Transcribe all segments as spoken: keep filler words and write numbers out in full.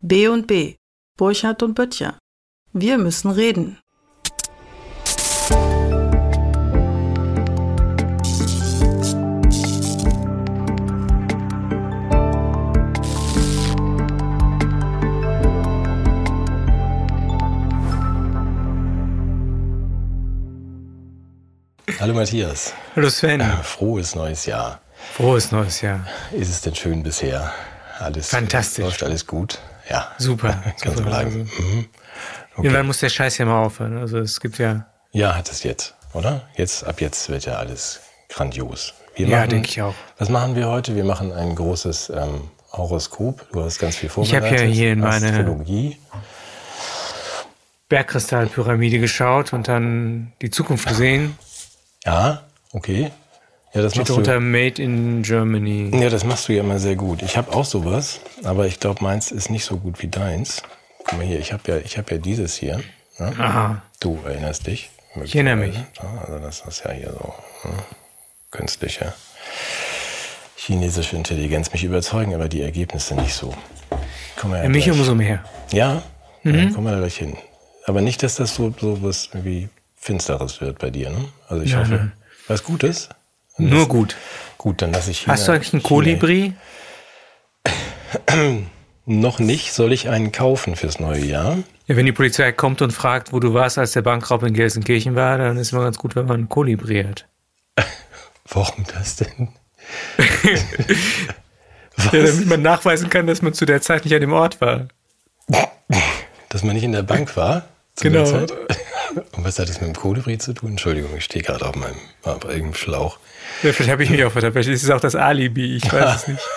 B und B, Burchard und Böttcher. Wir müssen reden. Hallo Matthias. Hallo Sven. Äh, frohes neues Jahr. Frohes neues Jahr. Ist es denn schön bisher? Alles fantastisch. Läuft alles gut? Ja. Super. Kann so bleiben. Also, mhm. Okay. Irgendwann muss der Scheiß ja mal aufhören. Also es gibt ja... Ja, hat es jetzt, oder? Jetzt, ab jetzt wird ja alles grandios. Wir ja, machen, denke ich auch. Was machen wir heute? Wir machen ein großes ähm, Horoskop. Du hast ganz viel vorbereitet. Ich habe ja hier in meine Astrologie. Bergkristallpyramide geschaut und dann die Zukunft gesehen. Ja, okay. Ja, das steht machst du unter Made in Germany. Ja, das machst du ja immer sehr gut. Ich habe auch sowas, aber ich glaube, meins ist nicht so gut wie deins. Guck mal hier, ich habe ja, ich habe ja dieses hier. Ne? Aha. Du erinnerst dich? Ich erinnere mich. Ja, also das ist ja hier so ne? Künstliche chinesische Intelligenz mich überzeugen, aber die Ergebnisse nicht so. Kommen wir ja ja, mich gleich. umso mehr. Ja, mhm. ja, kommen wir da gleich hin. Aber nicht, dass das so, so was wie Finsteres wird bei dir, ne? Also ich ja, hoffe, ne. was Gutes? Nur das, gut. Gut, dann lasse ich China, Hast du eigentlich einen Kolibri? Noch nicht. Soll ich einen kaufen fürs neue Jahr? Ja, wenn die Polizei kommt und fragt, wo du warst, als der Bankraub in Gelsenkirchen war, dann ist es immer ganz gut, wenn man einen Kolibri hat. Warum das denn? Ja, damit man nachweisen kann, dass man zu der Zeit nicht an dem Ort war. Dass man nicht in der Bank war? Zu genau. Der Zeit? Und was hat das mit dem Kolibri zu tun? Entschuldigung, ich stehe gerade auf meinem auf irgendeinem Schlauch. Ja, vielleicht habe ich mich auch vertan. Vielleicht ist es auch das Alibi, ich weiß es nicht.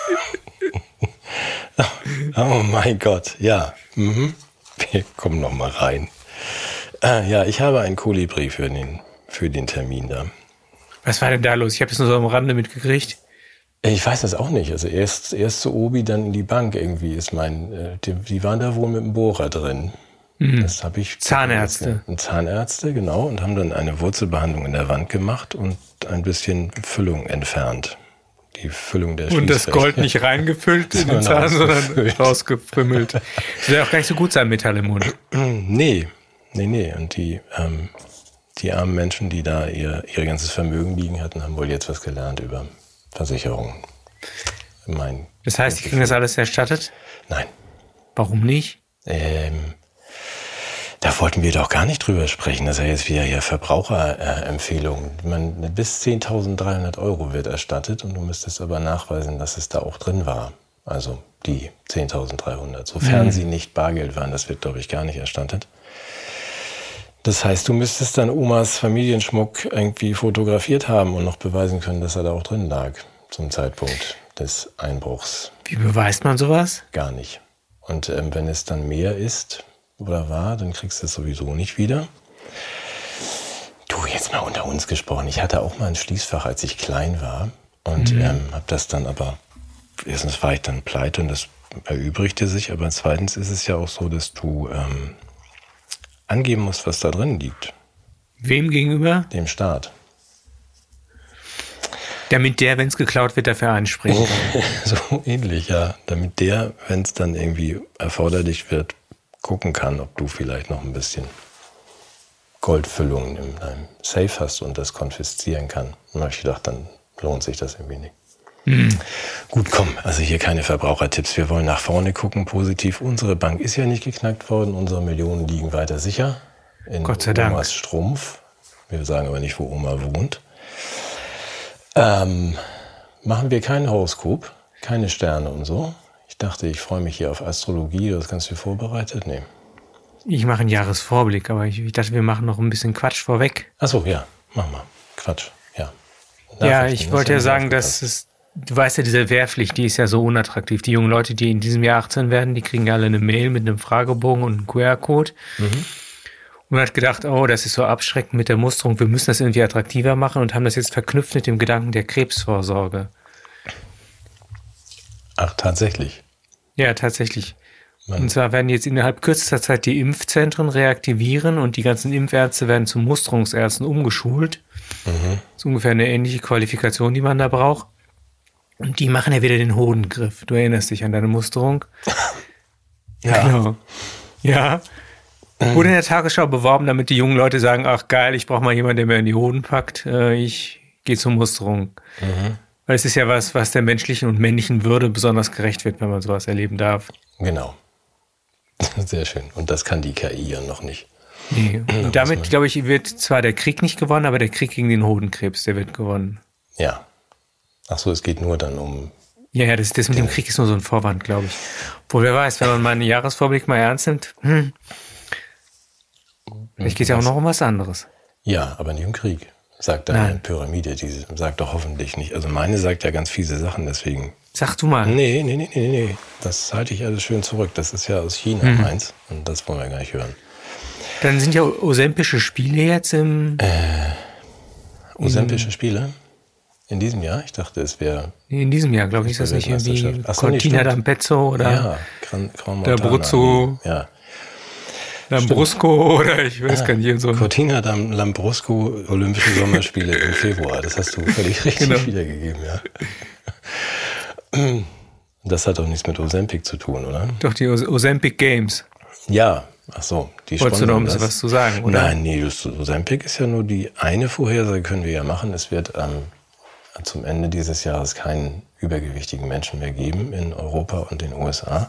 Oh mein Gott, ja. Mhm. Wir kommen noch mal rein. Äh, ja, ich habe einen Kolibri für den, für den Termin da. Was war denn da los? Ich habe das nur so am Rande mitgekriegt. Ich weiß das auch nicht. Also erst, erst zu Obi, dann in die Bank irgendwie ist mein... Äh, die, die waren da wohl mit dem Bohrer drin. Mhm. Das habe ich... Zahnärzte. Zahnärzte, genau. Und haben dann eine Wurzelbehandlung in der Wand gemacht und ein bisschen Füllung entfernt. Die Füllung der Und das Gold nicht reingefüllt in den Zahn, sondern rausgefümmelt. Das soll ja auch gar nicht so gut sein, Metall im Mund. Nee, nee, nee. Und die, ähm, die armen Menschen, die da ihr, ihr ganzes Vermögen liegen hatten, haben wohl jetzt was gelernt über Versicherungen. Mein das heißt, die kriegen das alles erstattet? Nein. Warum nicht? Ähm, da wollten wir doch gar nicht drüber sprechen. Das ist ja jetzt wieder hier Verbraucherempfehlungen. Man, bis zehntausenddreihundert Euro wird erstattet und du müsstest aber nachweisen, dass es da auch drin war. Also die zehntausenddreihundert. Sofern mhm. sie nicht Bargeld waren, das wird, glaube ich, gar nicht erstattet. Das heißt, du müsstest dann Omas Familienschmuck irgendwie fotografiert haben und noch beweisen können, dass er da auch drin lag zum Zeitpunkt des Einbruchs. Wie beweist man sowas? Gar nicht. Und ähm, wenn es dann mehr ist oder war, dann kriegst du es sowieso nicht wieder. Du, jetzt mal unter uns gesprochen. Ich hatte auch mal ein Schließfach, als ich klein war und mhm. ähm, habe das dann aber, erstens war ich dann pleite und das erübrigte sich, aber zweitens ist es ja auch so, dass du ähm, angeben musst, was da drin liegt. Wem gegenüber? Dem Staat. Damit der, wenn es geklaut wird, dafür einspringt. So ähnlich, ja. Damit der, wenn es dann irgendwie erforderlich wird, gucken kann, ob du vielleicht noch ein bisschen Goldfüllungen in deinem Safe hast und das konfiszieren kann. Und da habe ich gedacht, dann lohnt sich das irgendwie nicht. Mhm. Gut, komm, also hier keine Verbrauchertipps. Wir wollen nach vorne gucken, positiv. Unsere Bank ist ja nicht geknackt worden. Unsere Millionen liegen weiter sicher in Gott sei Dank. Omas Strumpf. Wir sagen aber nicht, wo Oma wohnt. Ähm, machen wir kein Horoskop, keine Sterne und so. Ich dachte, ich freue mich hier auf Astrologie. Du hast ganz viel vorbereitet? Nee. Ich mache einen Jahresvorblick, aber ich, ich dachte, wir machen noch ein bisschen Quatsch vorweg. Ach so, ja, mach mal. Quatsch, ja. Ja, ich wollte ja sagen, dass es, du weißt ja, diese Wehrpflicht, die ist ja so unattraktiv. Die jungen Leute, die in diesem Jahr achtzehn werden, die kriegen ja alle eine Mail mit einem Fragebogen und einem Q R-Code. Mhm. Und man hat gedacht, oh, das ist so abschreckend mit der Musterung, wir müssen das irgendwie attraktiver machen und haben das jetzt verknüpft mit dem Gedanken der Krebsvorsorge. Ach, tatsächlich? Ja, tatsächlich. Man und zwar werden jetzt innerhalb kürzester Zeit die Impfzentren reaktivieren und die ganzen Impfärzte werden zu Musterungsärzten umgeschult. Mhm. Das ist ungefähr eine ähnliche Qualifikation, die man da braucht. Und die machen ja wieder den Hodengriff. Du erinnerst dich an deine Musterung. Ja. Genau. Ja. Wurde in der Tagesschau beworben, damit die jungen Leute sagen, ach geil, ich brauche mal jemanden, der mir in die Hoden packt. Ich gehe zur Musterung. Mhm. Weil es ist ja was, was der menschlichen und männlichen Würde besonders gerecht wird, wenn man sowas erleben darf. Genau. Sehr schön. Und das kann die K I ja noch nicht. Nee. Und damit, glaube ich, wird zwar der Krieg nicht gewonnen, aber der Krieg gegen den Hodenkrebs, der wird gewonnen. Ja. Ach so, es geht nur dann um... Ja, ja, das, das mit dem Krieg ist nur so ein Vorwand, glaube ich. Obwohl, wer weiß, wenn man meinen Jahresvorblick mal ernst nimmt, hm, vielleicht geht es ja auch noch um was anderes. Ja, aber nicht um Krieg, sagt deine Pyramide. Die sagt doch hoffentlich nicht. Also meine sagt ja ganz fiese Sachen, deswegen... Sag du mal. Nee, nee, nee, nee, nee. Das halte ich alles schön zurück. Das ist ja aus China Mhm. meins und das wollen wir gar nicht hören. Dann sind ja Osempische Spiele jetzt im... Äh, Osempische Spiele? In diesem Jahr? Ich dachte, es wäre... In diesem Jahr, glaube ich, ist das nicht irgendwie Ach so, nee, Cortina stimmt. d'Ampezzo oder Ja, Gran, Gran der Montana. Bruzzo, Ja. Lambrusco oder ich weiß Ah, gar nicht. So. Cortina d'Am- Lambrusco Olympische Sommerspiele im Februar. Das hast du völlig richtig Genau. wiedergegeben, ja. Das hat doch nichts mit Ozempic zu tun, oder? Doch, die Os- Ozempic Games. Ja, ach so. Die Wolltest du noch sponsern um das. was zu sagen, oder? Nein, nee, das Ozempic ist ja nur die eine Vorhersage, können wir ja machen. Es wird ähm, zum Ende dieses Jahres keinen übergewichtigen Menschen mehr geben in Europa und den U S A,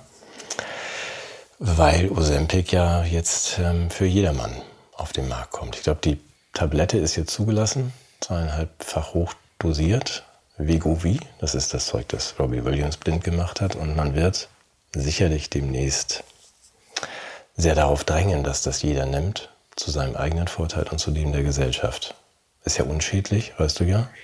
weil Ozempic ja jetzt ähm, für jedermann auf den Markt kommt. Ich glaube, die Tablette ist jetzt zugelassen, zweieinhalbfach hoch dosiert, Wegovy, das ist das Zeug, das Robbie Williams blind gemacht hat, und man wird sicherlich demnächst sehr darauf drängen, dass das jeder nimmt, zu seinem eigenen Vorteil und zu dem der Gesellschaft. Ist ja unschädlich, weißt du ja.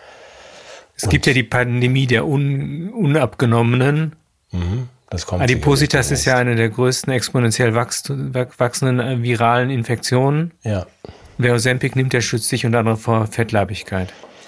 Es gibt ja die Pandemie der un, unabgenommenen. Mhm, das kommt Adipositas sicherlich ist ja eine der größten exponentiell wachst, wachsenden äh, viralen Infektionen. Ja. Wer Ozempic nimmt, der schützt sich unter anderem vor Fettleibigkeit.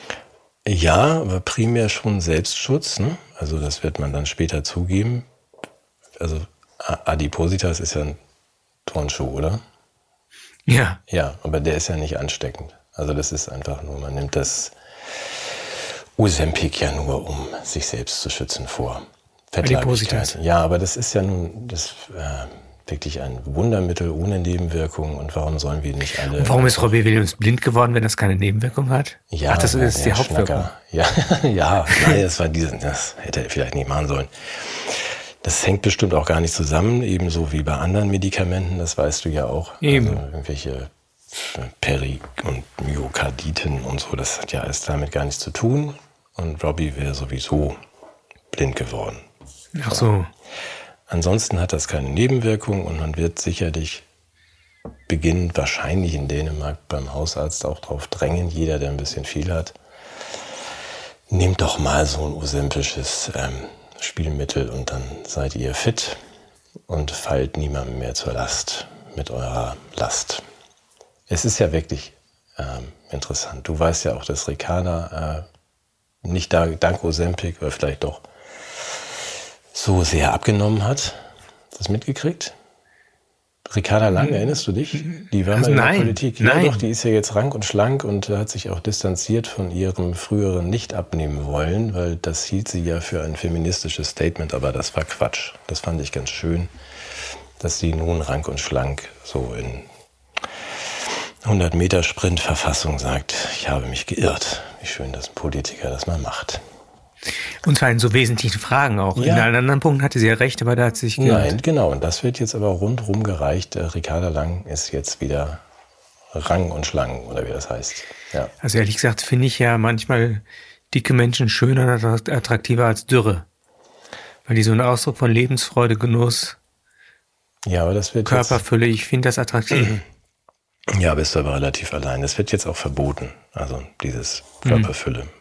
Ja, aber primär schon Selbstschutz, ne? Also das wird man dann später zugeben. Also Adipositas ist ja ein Turnschuh, oder? Ja. Ja, aber der ist ja nicht ansteckend. Also das ist einfach nur, man nimmt das Ozempic ja nur, um sich selbst zu schützen vor Fettleibigkeit. Ja, aber das ist ja nun das äh, wirklich ein Wundermittel ohne Nebenwirkungen. Und warum sollen wir nicht alle... Und warum ist Robbie Williams blind geworden, wenn das keine Nebenwirkung hat? Ja, Ach, das ist die Hauptwirkung. Schnacker. Ja, ja, nein, das war diese, das hätte er vielleicht nicht machen sollen. Das hängt bestimmt auch gar nicht zusammen, ebenso wie bei anderen Medikamenten, das weißt du ja auch. Eben. Also irgendwelche Peri- und Myokarditen und so, das hat ja alles damit gar nichts zu tun. Und Robbie wäre sowieso blind geworden. Ach so. Ansonsten hat das keine Nebenwirkung und man wird sicherlich beginnend wahrscheinlich in Dänemark beim Hausarzt auch drauf drängen, jeder, der ein bisschen viel hat, nehmt doch mal so ein ozempisches ähm, Spielmittel und dann seid ihr fit und fallt niemandem mehr zur Last mit eurer Last. Es ist ja wirklich ähm, interessant. Du weißt ja auch, dass Ricarda äh, nicht da, dank Ozempic, oder vielleicht doch, so sehr abgenommen hat. Hast du das mitgekriegt? Ricarda Lang, erinnerst du dich? Die war Also mal in nein, der Politik. Ja, nein. doch, die ist ja jetzt rank und schlank und hat sich auch distanziert von ihrem früheren nicht abnehmen wollen, weil das hielt sie ja für ein feministisches Statement, aber das war Quatsch. Das fand ich ganz schön, dass sie nun rank und schlank so in hundert Meter Sprint-Verfassung sagt, ich habe mich geirrt. Wie schön, dass ein Politiker das mal macht. Und zwar in so wesentlichen Fragen auch. Ja. In allen anderen Punkten hatte sie ja recht, aber da hat sie sich geirrt. Nein, genau. Und das wird jetzt aber rundherum gereicht. Äh, Ricarda Lang ist jetzt wieder Rang und Schlangen, oder wie das heißt. Ja. Also ehrlich gesagt finde ich ja manchmal dicke Menschen schöner und attraktiver als dürre. Weil die so einen Ausdruck von Lebensfreude, Genuss, Ja, aber das wird Körperfülle, ich finde das attraktiv. jetzt, ja, bist du aber relativ allein. Das wird jetzt auch verboten. Also dieses Körperfülle. Mhm.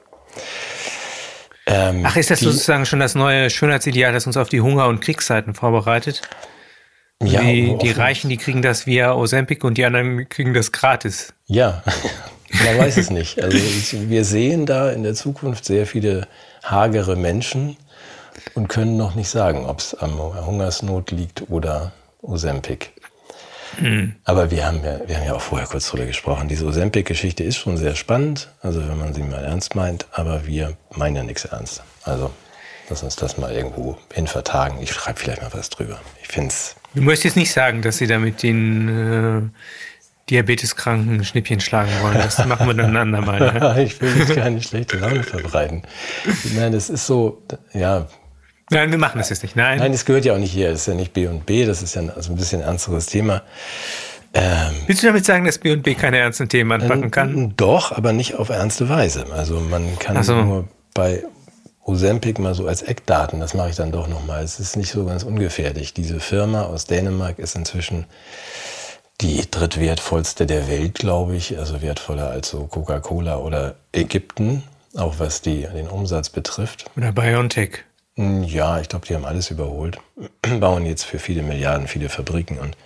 Ähm, Ach, ist das die, sozusagen schon das neue Schönheitsideal, das uns auf die Hunger- und Kriegszeiten vorbereitet? ja, die, die offen- Reichen, die kriegen das via Ozempic und die anderen kriegen das gratis. Ja, man weiß es nicht. Also ich, wir sehen da in der Zukunft sehr viele hagere Menschen und können noch nicht sagen, ob es am Hungersnot liegt oder Ozempic. Hm. Aber wir haben, ja, wir haben ja auch vorher kurz drüber gesprochen. Diese Ozempic-Geschichte ist schon sehr spannend, also wenn man sie mal ernst meint, aber wir meinen ja nichts ernst. Also Lass uns das mal irgendwo hin vertagen. Ich schreibe vielleicht mal was drüber. Ich finde es... Du möchtest nicht sagen, dass sie damit den äh, Diabeteskranken ein Schnippchen schlagen wollen. Das machen wir dann ein andermal. Ja? Ich will jetzt keine schlechte Laune verbreiten. Nein, es ist so, ja... Nein, wir machen das jetzt nicht. Nein, Nein, es gehört ja auch nicht hier. Das ist ja nicht B und B. Das ist ja also ein bisschen ein ernsteres Thema. Ähm, Willst du damit sagen, dass B und B keine ernsten Themen anpacken kann? äh, doch, aber nicht auf ernste Weise. Also man kann Ach so. nur bei... Ozempic mal so als Eckdaten, das mache ich dann doch nochmal. Es ist nicht so ganz ungefährlich. Diese Firma aus Dänemark ist inzwischen die drittwertvollste der Welt, glaube ich. Also wertvoller als so Coca-Cola oder Ägypten, auch was die, den Umsatz betrifft. Oder BioNTech. Ja, ich glaube, die haben alles überholt. Bauen jetzt für viele Milliarden viele Fabriken. Und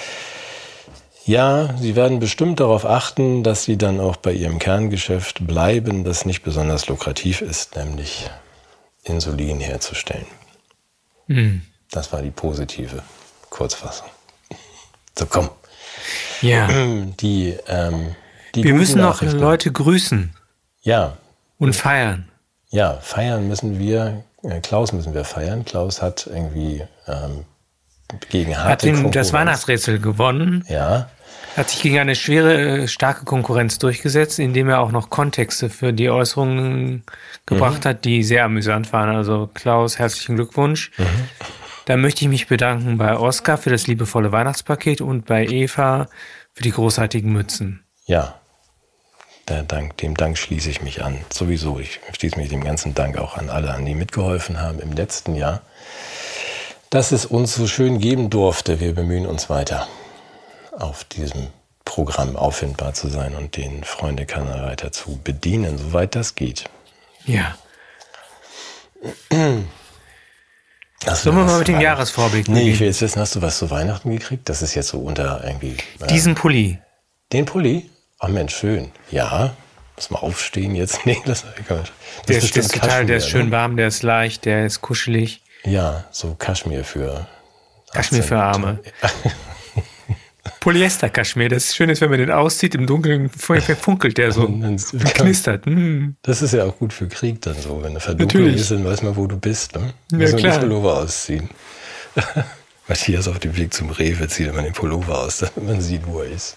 ja, sie werden bestimmt darauf achten, dass sie dann auch bei ihrem Kerngeschäft bleiben, das nicht besonders lukrativ ist, nämlich Insulin herzustellen. Mhm. Das war die positive Kurzfassung. So, komm. Ja. Die, ähm, die Wir guten müssen noch Nachrichten. Leute grüßen Ja, und feiern. ja, feiern müssen wir. Äh, Klaus müssen wir feiern. Klaus hat irgendwie ähm, gegen harte Hat den, das Konkurrenz- Weihnachtsrätsel gewonnen. Ja, Hat sich gegen eine schwere, äh, starke Konkurrenz durchgesetzt, indem er auch noch Kontexte für die Äußerungen gebracht Mhm. hat, die sehr amüsant waren. Also Klaus, herzlichen Glückwunsch. Mhm. Da möchte ich mich bedanken bei Oskar für das liebevolle Weihnachtspaket und bei Eva für die großartigen Mützen. ja. Der Dank, dem Dank schließe ich mich an. Sowieso, ich schließe mich dem ganzen Dank auch an alle an, die mitgeholfen haben im letzten Jahr, dass es uns so schön geben durfte. Wir bemühen uns weiter, auf diesem Programm auffindbar zu sein und den Freunde-Kanal weiter zu bedienen, soweit das geht. Ja. Hast Sollen du wir was mal mit dem zu Jahresvorblick Weihnachten? Nee, ich beginnen? will jetzt wissen, hast du was zu Weihnachten gekriegt? Das ist jetzt so unter irgendwie... Äh, Diesen Pulli. Den Pulli? Ach Mensch, schön. Ja, muss mal aufstehen jetzt. Nee, das, das Der ist, bestimmt ist total, der ist Kaschmir, schön ne? warm, der ist leicht, der ist kuschelig. Ja, so Kaschmir für... Kaschmir für Arme. Polyester-Kaschmir, das Schöne ist, wenn man den auszieht, im Dunkeln funkelt der so, Und dann- knistert. Mm. Das ist ja auch gut für Krieg dann so. Wenn eine Verdunklung Natürlich. ist, dann weiß man, wo du bist. Ne? Ja, Muss man klar. den Pullover ausziehen. Matthias auf dem Weg zum Rewe zieht immer den Pullover aus, damit man sieht, wo er ist.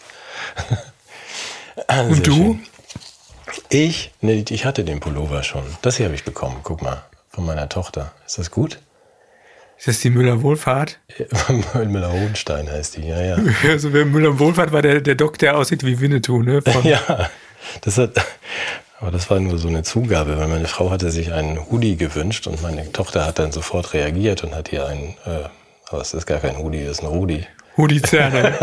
Sehr Und du? schön. Ich? Nee, ich hatte den Pullover schon. Das hier habe ich bekommen. Guck mal, von meiner Tochter. Ist das gut? Ist das die Müller-Wohlfahrt? Müller-Hohenstein heißt die, ja, ja. Also wer Müller-Wohlfahrt war der, der Doc, der aussieht wie Winnetou, ne? Von, Ja, das hat, aber das war nur so eine Zugabe, weil meine Frau hatte sich einen Hoodie gewünscht und meine Tochter hat dann sofort reagiert und hat ihr einen, äh, aber es ist gar kein Hoodie, das ist ein Rudi. Rudi Zerner.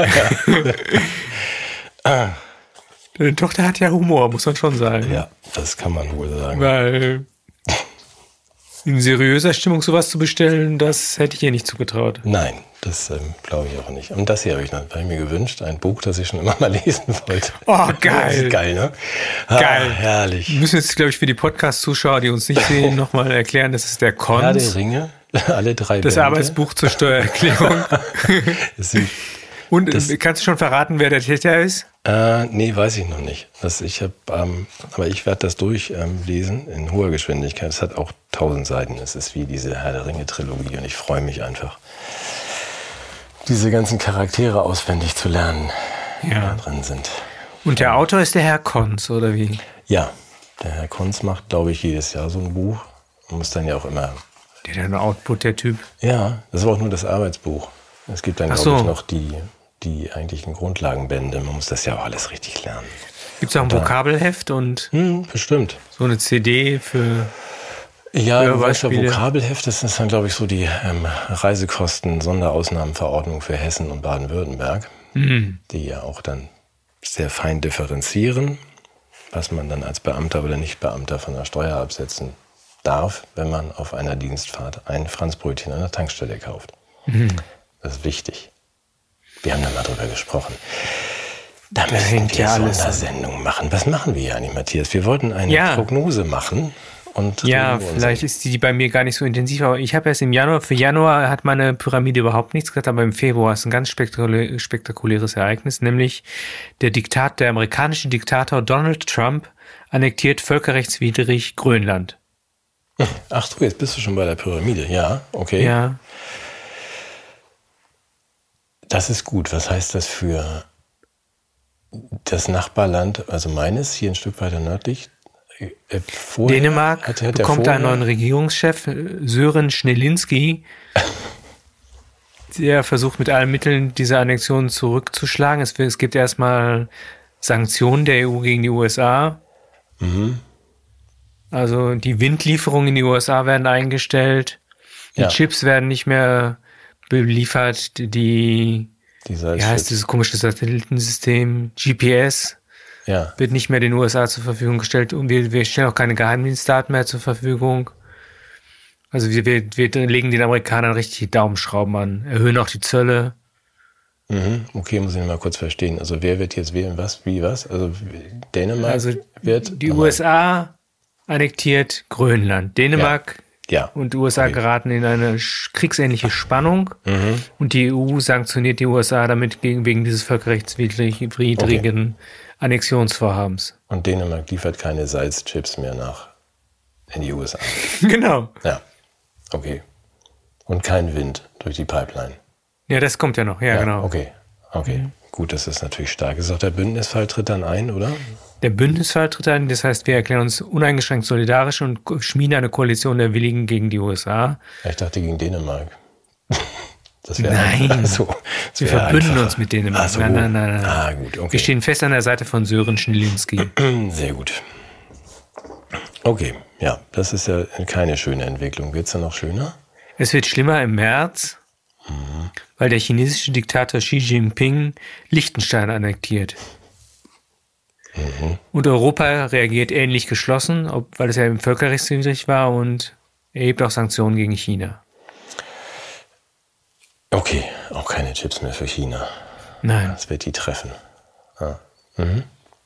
Deine Tochter hat ja Humor, muss man schon sagen. Ja, das kann man wohl sagen. Weil in seriöser Stimmung sowas zu bestellen, das hätte ich ihr nicht zugetraut. Nein, das ähm, glaube ich auch nicht. Und das hier habe ich, hab ich mir gewünscht, ein Buch, das ich schon immer mal lesen wollte. Oh, geil. Das ist geil, ne? Ah, Geil. herrlich. Wir müssen jetzt, glaube ich, für die Podcast-Zuschauer, die uns nicht sehen, nochmal erklären, das ist der Herr der Cons, Ringe, alle drei das Bände. Arbeitsbuch zur Steuererklärung. Es sind, Und Das- äh, kannst du schon verraten, wer der Täter ist? äh, nee, weiß ich noch nicht. Das, ich hab, ähm, aber ich werde das durchlesen ähm, in hoher Geschwindigkeit. Es hat auch tausend Seiten. Es ist wie diese Herr der Ringe-Trilogie und ich freue mich einfach, diese ganzen Charaktere auswendig zu lernen, die Ja. da drin sind. Und der Autor ist der Herr Cons, oder wie? Ja, der Herr Konz macht, glaube ich, jedes Jahr so ein Buch. Man muss dann ja auch immer... Der hat einen Output, der Typ. Ja, das war auch nur das Arbeitsbuch. Es gibt dann, Ach glaube ich, so. noch die, die eigentlichen Grundlagenbände. Man muss das ja auch alles richtig lernen. Gibt es auch ein Vokabelheft und Hm, bestimmt. so eine C D für... Ja, Für du weißt ja, Beispiele. Vokabelheft, das ist dann, glaube ich, so die ähm, Reisekosten-Sonderausnahmenverordnung für Hessen und Baden-Württemberg, Mhm. die ja auch dann sehr fein differenzieren, was man dann als Beamter oder Nicht-Beamter von der Steuer absetzen darf, wenn man auf einer Dienstfahrt ein Franzbrötchen an der Tankstelle kauft. Mhm. Das ist wichtig. Wir haben da mal drüber gesprochen. Da müssen hängt wir ja alles Sondersendungen machen. Was machen wir ja eigentlich, Matthias? Wir wollten eine Ja. Prognose machen. Und Ja, reden wir uns vielleicht ist die bei mir gar nicht so intensiv, aber ich habe erst im Januar, für Januar hat meine Pyramide überhaupt nichts gesagt, aber im Februar ist ein ganz spektakulä- spektakuläres Ereignis, nämlich der Diktat, der amerikanische Diktator Donald Trump annektiert völkerrechtswidrig Grönland. Ach so, jetzt bist du schon bei der Pyramide. Ja, okay. Ja. Das ist gut. Was heißt das für das Nachbarland, also meines, hier ein Stück weiter nördlich? Vorher Dänemark hat, hat bekommt vorher, einen neuen Regierungschef, Sören Schnelinski, der versucht mit allen Mitteln diese Annexion zurückzuschlagen. Es, es gibt erstmal Sanktionen der E U gegen die U S A. Mhm. Also die Windlieferungen in die U S A werden eingestellt. Die Ja. Chips werden nicht mehr beliefert. Die, wie heißt dieses komische Satellitensystem? G P S ja. wird nicht mehr den U S A zur Verfügung gestellt. Und wir, wir stellen auch keine Geheimdienstdaten mehr zur Verfügung. Also wir, wir, wir legen den Amerikanern richtig die Daumenschrauben an. Erhöhen auch die Zölle. Mhm. Okay, muss ich mal kurz verstehen. Also wer wird jetzt wählen was, wie was? Also Dänemark Also wird... die oh U S A annektiert Grönland. Dänemark ja. und die U S A okay. geraten in eine kriegsähnliche Spannung. Mhm. Und die E U sanktioniert die U S A damit gegen, wegen dieses völkerrechtswidrigen okay. Annexionsvorhabens. Und Dänemark liefert keine Salzchips mehr nach in die U S A. Genau. Ja, okay. Und kein Wind durch die Pipeline. Ja, das kommt ja noch. Ja, ja genau. Okay, okay. Mhm. Gut, das ist natürlich stark. Ist auch der Bündnisfall tritt dann ein, oder? Der Bündnisfall tritt ein. Das heißt, wir erklären uns uneingeschränkt solidarisch und schmieden eine Koalition der Willigen gegen die U S A. Ich dachte gegen Dänemark. Das nein, also, das wir verbünden einfacher. uns mit Dänemark. Ach so. Nein, nein, nein, nein. Ah, gut, okay. Wir stehen fest an der Seite von Sören Schnelinski. Sehr gut. Okay, ja, das ist ja keine schöne Entwicklung. Wird es dann noch schöner? Es wird schlimmer im März, mhm. weil der chinesische Diktator Xi Jinping Liechtenstein annektiert. Mhm. Und Europa reagiert ähnlich geschlossen, ob, weil es ja im völkerrechtswidrig war und erhebt auch Sanktionen gegen China. Okay, auch keine Chips mehr für China. Nein. Das wird die treffen. Ja. Mhm.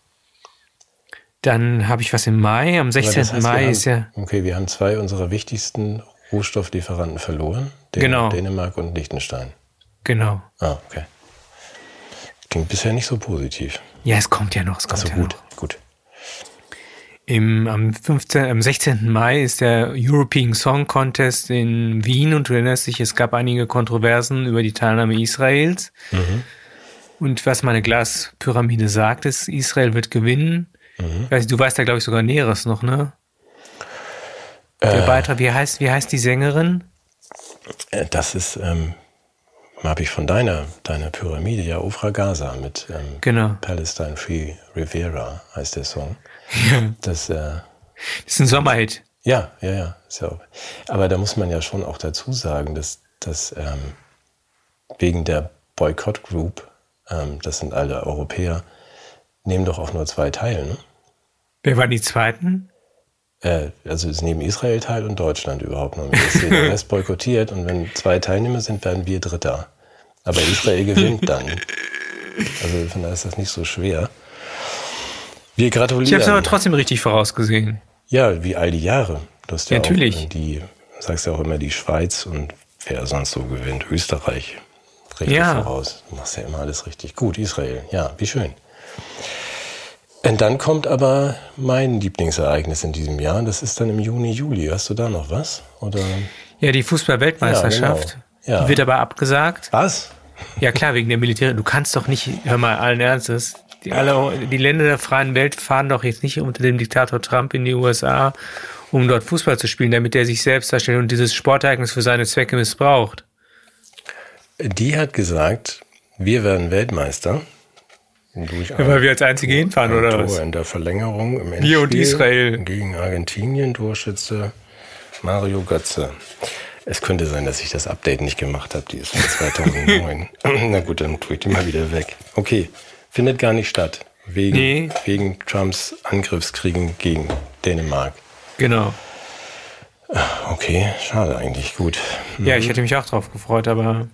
Dann habe ich was im Mai, am sechzehnten Das heißt, Mai haben, ist ja... Okay, wir haben zwei unserer wichtigsten Rohstofflieferanten verloren. Den, genau. Dänemark und Liechtenstein. Genau. Ah, okay. Klingt bisher nicht so positiv. Ja, es kommt ja noch. Es kommt also ja gut, noch. gut. Im, am, fünfzehnten, am sechzehnten Mai ist der European Song Contest in Wien und du erinnerst dich, es gab einige Kontroversen über die Teilnahme Israels. Mhm. Und was meine Glaspyramide sagt, ist, Israel wird gewinnen. Mhm. Weiß, du weißt da, glaube ich, sogar Näheres noch, ne? Der äh, Beitrag, wie heißt, wie heißt die Sängerin? Das ist, ähm, habe ich von deiner, deiner Pyramide, ja, Ofra Gaza mit ähm, genau. Palestine Free Rivera heißt der Song. Ja. Das, äh, das ist ein Sommerhit. Ja, ja, ja. Ist ja auch, aber da muss man ja schon auch dazu sagen, dass, dass ähm, wegen der Boycott Group, ähm, das sind alle Europäer, nehmen doch auch nur zwei teil, ne? Wer waren die Zweiten? Äh, also es nehmen Israel teil und Deutschland überhaupt noch mit. Der Rest boykottiert und wenn zwei Teilnehmer sind, werden wir Dritter. Aber Israel gewinnt dann. Also von daher ist das nicht so schwer. Wir gratulieren. Ich habe es aber trotzdem richtig vorausgesehen. Ja, wie all die Jahre. Du hast ja, ja natürlich. Auch die, sagst ja auch immer die Schweiz und wer sonst so gewinnt, Österreich. Richtig ja. voraus. Du machst ja immer alles richtig. Gut, Israel. Ja, wie schön. Und dann kommt aber mein Lieblingsereignis in diesem Jahr. Das ist dann im Juni, Juli. Hast du da noch was? Oder? Ja, die Fußball-Weltmeisterschaft. Ja, genau. Ja. Die wird aber abgesagt. Was? Ja klar, wegen der Militär. Du kannst doch nicht, hör mal, allen Ernstes, die, alle, die Länder der freien Welt fahren doch jetzt nicht unter dem Diktator Trump in die U S A, um dort Fußball zu spielen, damit er sich selbst darstellt und dieses Sportereignis für seine Zwecke missbraucht. Die hat gesagt, wir werden Weltmeister. Durch ja, weil wir als Einzige hinfahren, oder Tor was? In der Verlängerung im Wir und Israel. Gegen Argentinien, Torschütze Mario Götze. Es könnte sein, dass ich das Update nicht gemacht habe, die ist von zweitausendneun. Na gut, dann tue ich die mal wieder weg. Okay, findet gar nicht statt. Wegen, nee. wegen Trumps Angriffskriegen gegen Dänemark. Genau. Okay, schade eigentlich, gut. Mhm. Ja, ich hätte mich auch drauf gefreut, aber...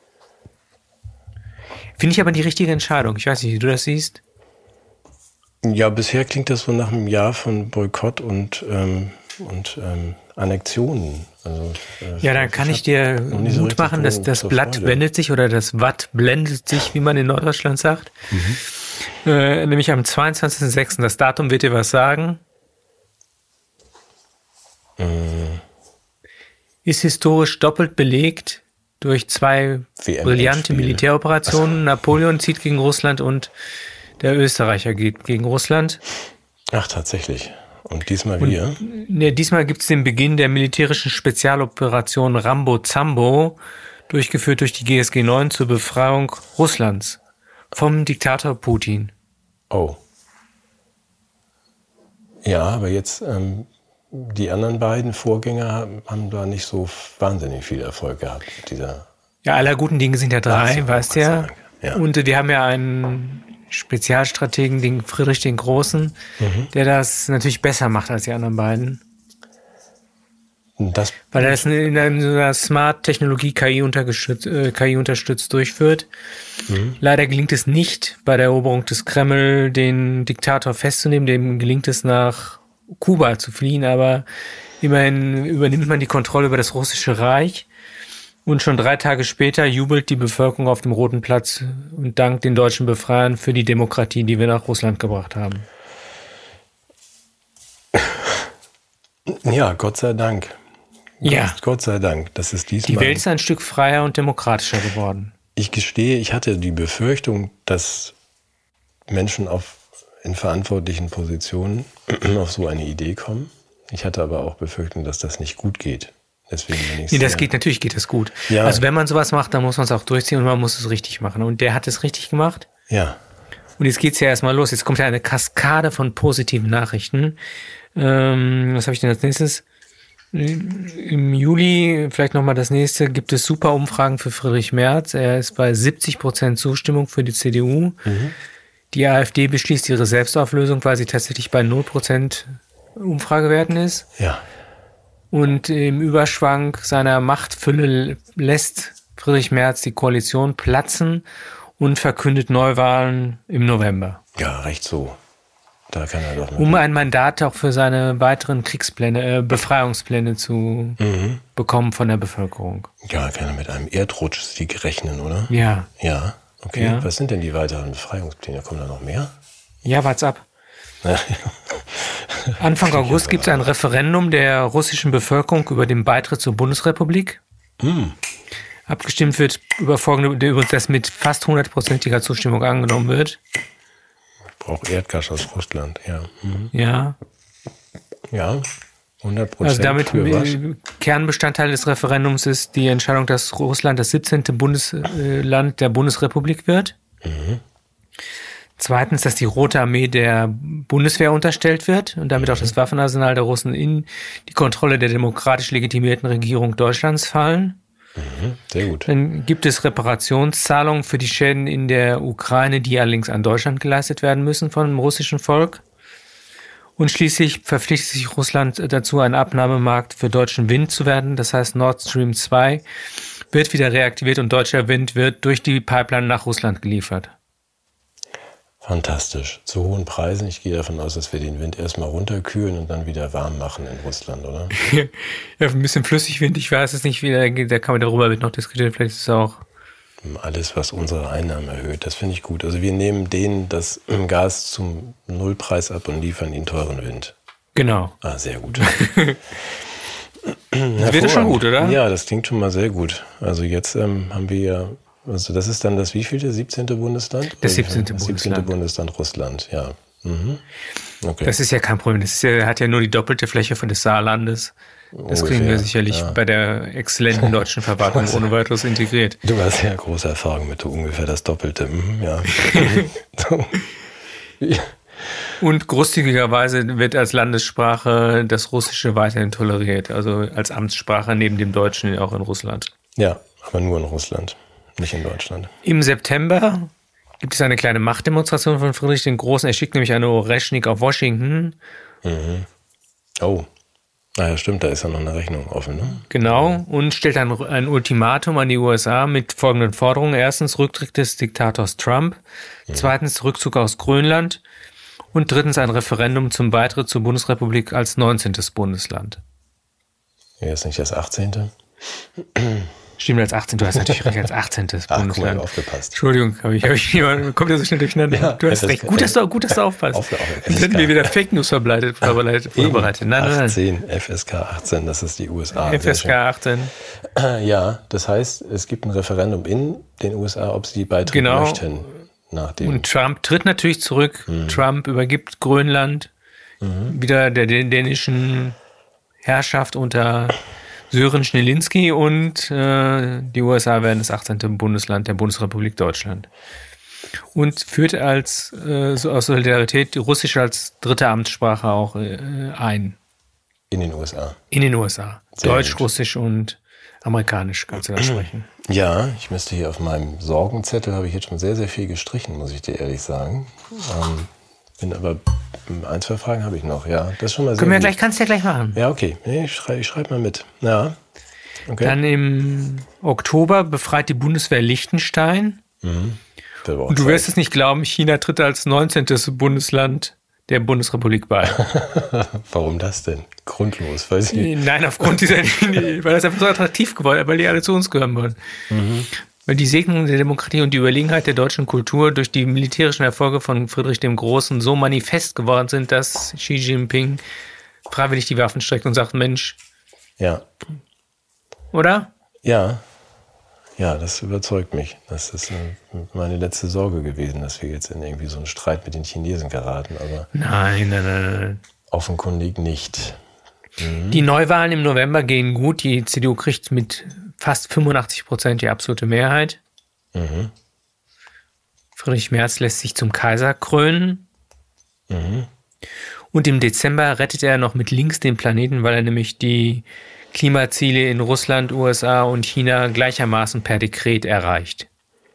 Finde ich aber die richtige Entscheidung. Ich weiß nicht, wie du das siehst. Ja, bisher klingt das so nach einem Jahr von Boykott und, ähm, und ähm, Annexionen. Also, äh, ja, dann kann ich dir Mut so machen, dass das Blatt Freude. wendet sich oder das Watt blendet sich, wie man in Norddeutschland sagt. Mhm. Äh, nämlich am zweiundzwanzigsten sechsten Das Datum wird dir was sagen. Mhm. Ist historisch doppelt belegt durch zwei W M brillante Endspiele. Militäroperationen. Napoleon zieht gegen Russland und der Österreicher geht gegen Russland. Ach, tatsächlich. Und diesmal Und, wir? Ne, diesmal gibt es den Beginn der militärischen Spezialoperation Rambo-Zambo, durchgeführt durch die G S G neun zur Befreiung Russlands vom Diktator Putin. Oh. Ja, aber jetzt ähm, die anderen beiden Vorgänger haben, haben da nicht so wahnsinnig viel Erfolg gehabt mit dieser. Ja, aller guten Dinge sind ja drei, so, weißt Gott sei ja. Dank. Ja. Und äh, wir haben ja einen Spezialstrategen, den Friedrich den Großen, Mhm. der das natürlich besser macht als die anderen beiden. Das, Weil er das in einer Smart-Technologie K I unterstützt, äh, K I unterstützt durchführt. Mhm. Leider gelingt es nicht, bei der Eroberung des Kreml den Diktator festzunehmen. Dem gelingt es, nach Kuba zu fliehen, aber immerhin übernimmt man die Kontrolle über das Russische Reich. Und schon drei Tage später jubelt die Bevölkerung auf dem Roten Platz und dankt den deutschen Befreiern für die Demokratie, die wir nach Russland gebracht haben. ja, Gott sei Dank. Ja. Gott, Gott sei Dank. Das ist Die diesmal. Welt ist ein Stück freier und demokratischer geworden. Ich gestehe, ich hatte die Befürchtung, dass Menschen auf, in verantwortlichen Positionen auf so eine Idee kommen. Ich hatte aber auch Befürchtung, dass das nicht gut geht. Deswegen bin ich Nee, das sehr- geht, natürlich geht das gut. Ja. Also wenn man sowas macht, dann muss man es auch durchziehen und man muss es richtig machen. Und der hat es richtig gemacht. Ja. Und jetzt geht's ja erstmal los. Jetzt kommt ja eine Kaskade von positiven Nachrichten. Ähm, was habe ich denn als nächstes? Im Juli, vielleicht nochmal das nächste, gibt es super Umfragen für Friedrich Merz. Er ist bei siebzig Prozent Zustimmung für die C D U. Mhm. Die AfD beschließt ihre Selbstauflösung, weil sie tatsächlich bei null Prozent Umfragewerten ist. Ja. Und im Überschwang seiner Machtfülle lässt Friedrich Merz die Koalition platzen und verkündet Neuwahlen im November. Ja, recht so. Da kann er doch mal. Um ein Mandat auch für seine weiteren Kriegspläne, äh, Befreiungspläne zu Mhm. bekommen von der Bevölkerung. Ja, kann er mit einem Erdrutschsieg rechnen, oder? Ja. Ja. Okay. Ja. Was sind denn die weiteren Befreiungspläne? Kommen da noch mehr? Ja, wart's ab. Anfang August gibt es ein Referendum der russischen Bevölkerung über den Beitritt zur Bundesrepublik. Hm. Abgestimmt wird über folgende, übrigens das mit fast hundertprozentiger Zustimmung angenommen wird. Braucht Erdgas aus Russland, ja. Mhm. Ja. Ja, hundert Prozent Also damit für was? äh, Kernbestandteil des Referendums ist die Entscheidung, dass Russland das siebzehnte Bundesland der Bundesrepublik wird. Mhm. Zweitens, dass die Rote Armee der Bundeswehr unterstellt wird und damit auch das Waffenarsenal der Russen in die Kontrolle der demokratisch legitimierten Regierung Deutschlands fallen. Mhm. Sehr gut. Dann gibt es Reparationszahlungen für die Schäden in der Ukraine, die allerdings an Deutschland geleistet werden müssen von dem russischen Volk. Und schließlich verpflichtet sich Russland dazu, ein Abnahmemarkt für deutschen Wind zu werden. Das heißt, Nord Stream zwei wird wieder reaktiviert und deutscher Wind wird durch die Pipeline nach Russland geliefert. Fantastisch. Zu hohen Preisen. Ich gehe davon aus, dass wir den Wind erstmal runterkühlen und dann wieder warm machen in Russland, oder? Ja, ein bisschen Flüssigwind, ich weiß es nicht, wie da geht, da kann man darüber noch diskutieren, vielleicht ist es auch. Alles, was unsere Einnahmen erhöht, das finde ich gut. Also wir nehmen denen das Gas zum Nullpreis ab und liefern ihnen teuren Wind. Genau. Ah, sehr gut. Das wird schon gut, oder? Ja, das klingt schon mal sehr gut. Also jetzt ähm, haben wir ja, also das ist dann das wievielte? siebzehnte Bundesland? Das siebzehnte Das siebzehnte Bundesland Russland, ja. Mhm. Okay. Das ist ja kein Problem. Das ist ja, hat ja nur die doppelte Fläche von des Saarlandes. Das Ungefähr, kriegen wir sicherlich ja. bei der exzellenten deutschen Verwaltung ohne weiteres integriert. Du hast ja große Erfahrung mit ungefähr das Doppelte. Mhm, ja. So. Ja. Und großzügigerweise wird als Landessprache das Russische weiterhin toleriert. Also als Amtssprache neben dem Deutschen auch in Russland. Ja, aber nur in Russland, nicht in Deutschland. Im September gibt es eine kleine Machtdemonstration von Friedrich den Großen. Er schickt nämlich eine Oreschnik auf Washington. Mhm. Oh, naja, stimmt, da ist ja noch eine Rechnung offen, ne? Genau, und stellt ein, ein Ultimatum an die U S A mit folgenden Forderungen. Erstens Rücktritt des Diktators Trump. Mhm. Zweitens Rückzug aus Grönland. Und drittens ein Referendum zum Beitritt zur Bundesrepublik als neunzehntes Bundesland. Ja, ist nicht das achtzehnte Stimmt, als achtzehntes. Du hast natürlich recht, als achtzehntes. Ach, Bundesland. cool, aufgepasst. Entschuldigung, habe ich, hab ich kommt ja so schnell durcheinander. Ja, du hast F S K, recht. Gut, dass du, gut, dass du aufpasst. Auf, auf, Jetzt hätten wir wieder Fake News verbreitet. verbreitet, verbreitet. Nein, nein, achtzehn, F S K achtzehn, das ist die U S A. F S K achtzehn. Ja, das heißt, es gibt ein Referendum in den U S A, ob sie beitreten genau. möchten. Nach dem Und Trump tritt natürlich zurück. Mhm. Trump übergibt Grönland mhm. wieder der dänischen Herrschaft unter Sören Schneelinski und äh, die U S A werden das achtzehnte Bundesland der Bundesrepublik Deutschland. Und führt als äh, so aus Solidarität Russisch als dritte Amtssprache auch äh, ein. In den U S A. In den U S A. Sehr Deutsch, gut. Russisch und Amerikanisch kannst du da sprechen. Ja, ich müsste hier auf meinem Sorgenzettel, habe ich jetzt schon sehr, sehr viel gestrichen, muss ich dir ehrlich sagen. Ähm, bin aber, ein, zwei Fragen habe ich noch, ja. Das ist schon mal sehr Können wir gut. gleich, kannst du ja gleich machen. Ja, okay. Nee, ich schreibe ich schreib mal mit. Ja. Okay. Dann im Oktober befreit die Bundeswehr Liechtenstein. Mhm. Und du wirst es nicht glauben, China tritt als neunzehntes Bundesland der Bundesrepublik bei. Warum das denn? Grundlos, weiß ich nicht. Nein, aufgrund dieser, weil das einfach so attraktiv geworden ist, weil die alle zu uns gehören wollen. Mhm. Weil die Segnung der Demokratie und die Überlegenheit der deutschen Kultur durch die militärischen Erfolge von Friedrich dem Großen so manifest geworden sind, dass Xi Jinping freiwillig die Waffen streckt und sagt, Mensch. Ja. Oder? Ja. Ja, das überzeugt mich. Das ist meine letzte Sorge gewesen, dass wir jetzt in irgendwie so einen Streit mit den Chinesen geraten. Aber nein, nein, nein, nein. Offenkundig nicht. Mhm. Die Neuwahlen im November gehen gut. Die C D U kriegt mit fast fünfundachtzig Prozent die absolute Mehrheit. Mhm. Friedrich Merz lässt sich zum Kaiser krönen. Mhm. Und im Dezember rettet er noch mit links den Planeten, weil er nämlich die Klimaziele in Russland, U S A und China gleichermaßen per Dekret erreicht.